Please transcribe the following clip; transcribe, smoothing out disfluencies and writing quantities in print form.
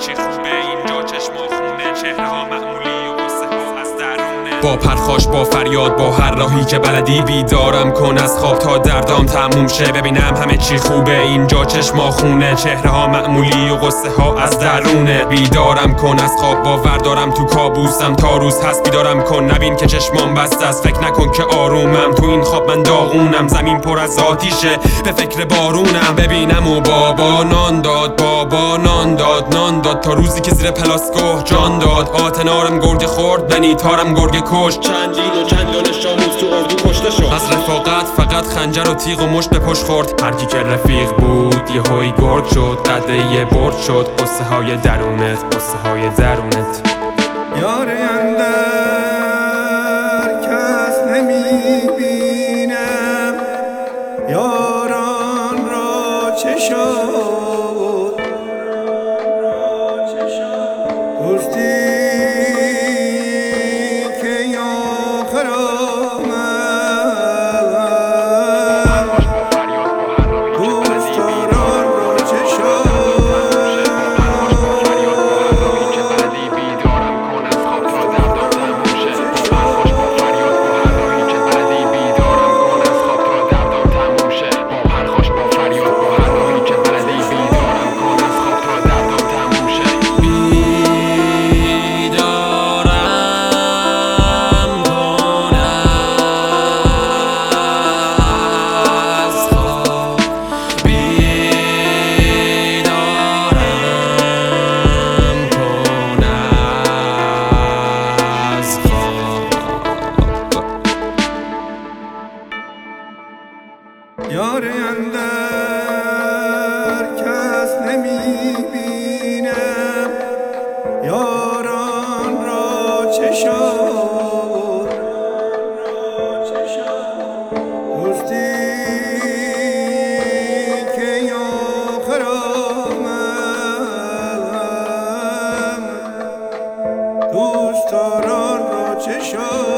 چی خوبه اینجا چشم و خونه، چهره ها معمولی و قصه ها از درونه. با پرخاش با فریاد با هر راهی که بلدی بیدارم کن از خواب تا دردام تموم شه. ببینم همه چی خوبه اینجا چشم و خونه، چهره ها معمولی و قصه ها از درونه. بیدارم کن از خواب باور دارم تو کابوسم، تا روز هست بیدارم کن نبین که چشمام بسته است. فکر نکن که آرومم تو این خواب من داغونم، زمین پر از آتیشه به فکر بارونم. ببینم و بابا نان داد، بابا نان داد، نان داد تا روزی که زیر پلاسگاه جان داد. آتنارم گرگ خورد بنیتارم گرگ کشت، چند جیل و چند دانش آموز تو اردو کشته شد. از رفاقت فقط خنجر و تیغ و مشت به پشت خورد، هر کی که رفیق بود یه هوی گرد شد. قده یه برد شد قصه های درونت، قصه های درونت. یار اندر کس نمیبینم، یاران را چه شد دوستی که آخر آمد، دوستاران را چه شد. یار اندر کس نمیبینم، یاران را چه شد دوستی که آخر آمد، دوستاران را چه شد.